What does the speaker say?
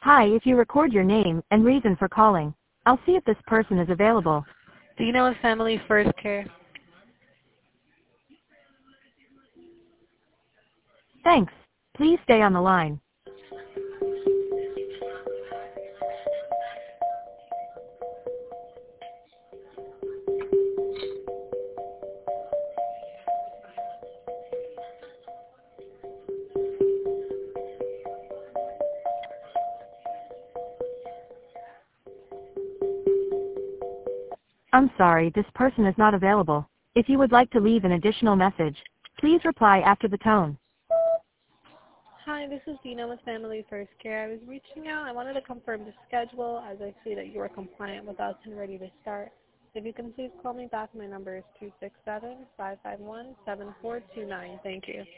Hi, if you record your name and reason for calling, I'll see if this person is available. Dina with Family First Care. Thanks. Please stay on the line. I'm sorry, this person is not available. If you would like to leave an additional message, please reply after the tone. Hi, this is Dina with Family First Care. I was reaching out. I wanted to confirm the schedule as I see that you are compliant with us and ready to start. If you can please call me back, my number is 267-551-7429. Thank you.